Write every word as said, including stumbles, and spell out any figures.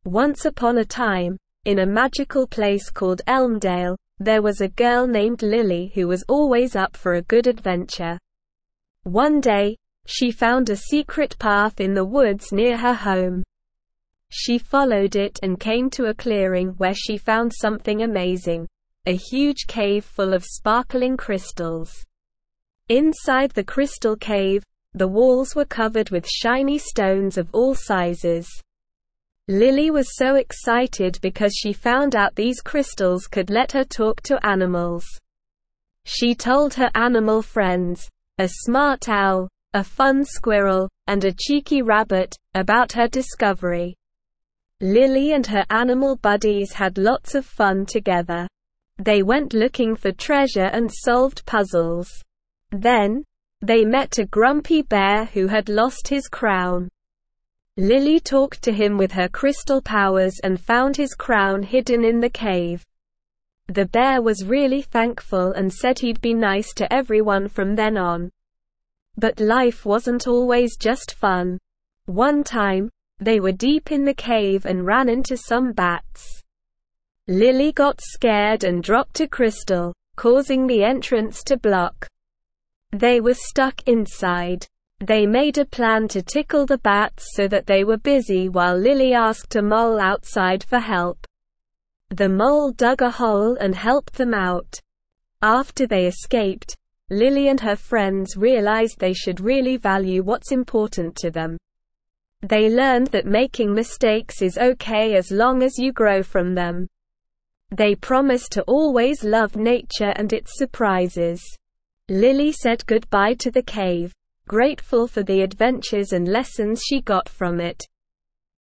Once upon a time, in a magical place called Elmdale, there was a girl named Lily who was always up for a good adventure. One day, she found a secret path in the woods near her home. She followed it and came to a clearing where she found something amazing, a huge cave full of sparkling crystals. Inside the crystal cave, the walls were covered with shiny stones of all sizes. Lily was so excited because she found out these crystals could let her talk to animals. She told her animal friends, a smart owl, a fun squirrel, and a cheeky rabbit, about her discovery. Lily and her animal buddies had lots of fun together. They went looking for treasure and solved puzzles. Then, they met a grumpy bear who had lost his crown. Lily talked to him with her crystal powers and found his crown hidden in the cave. The bear was really thankful and said he'd be nice to everyone from then on. But life wasn't always just fun. One time, they were deep in the cave and ran into some bats. Lily got scared and dropped a crystal, causing the entrance to block. They were stuck inside. They made a plan to tickle the bats so that they were busy while Lily asked a mole outside for help. The mole dug a hole and helped them out. After they escaped, Lily and her friends realized they should really value what's important to them. They learned that making mistakes is okay as long as you grow from them. They promised to always love nature and its surprises. Lily said goodbye to the cave, grateful for the adventures and lessons she got from it.